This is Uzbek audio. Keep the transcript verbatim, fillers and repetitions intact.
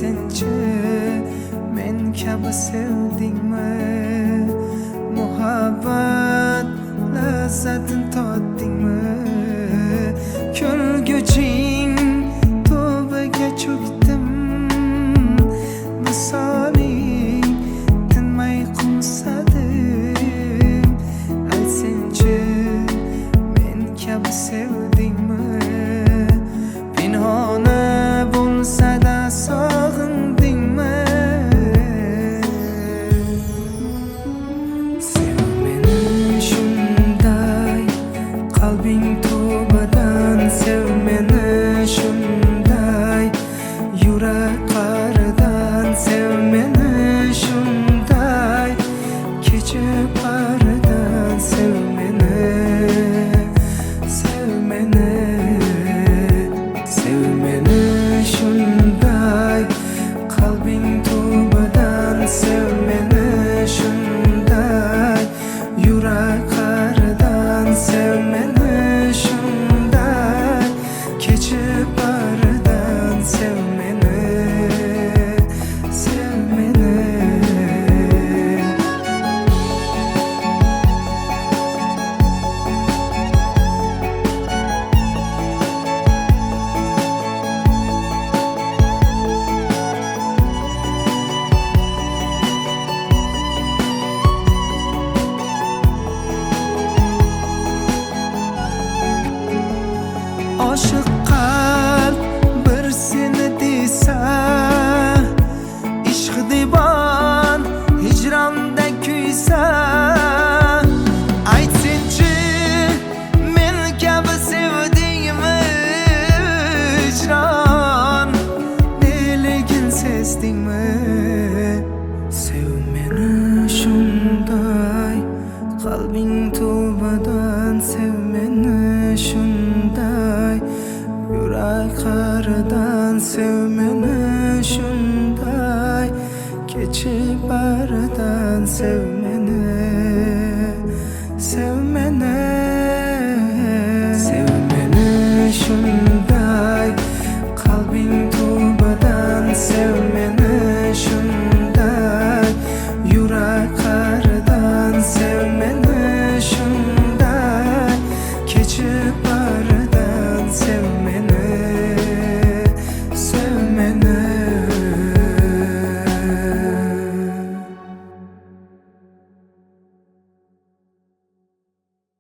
aytsinchi, men kabi sevdingmi? Muhabbat lazzatin totdingmi? Ko'rguching tövbega cho'kdim, visoling tinmay qo'msadim. Aytsinchi, men kabi sevdingmi? Pinhona bo'lsa-da sog'indingmi? Sev meni shunday, qalbing tövbadan. Sev meni shunday, yurak qa'ridan. Sev meni shunday, kechib qa'ridan. Sev meni, sev meni, sev meni shunday, qalbing tövbadan. Sev meni shunday, yurak qa'ridan. Sev meni shunday, kechib qa'ridan. Sev meni, sev meni. Oshiq qalb bir seni desa, ishq divan hijronda kuysa. Aytsinchi, men kabi sevdingmi? Hijron neligin sezdingmi? Sev meni shunday, qalbing tövbadan. Sev meni shunday, yurak qa'ridan. Sev meni shunday, kechib qa'ridan. Sev meni, sev meni, sev meni shunday, qalbing tövbadan. Sev meni shunday, yurak qa'ridan. Sev meni shunday, kechib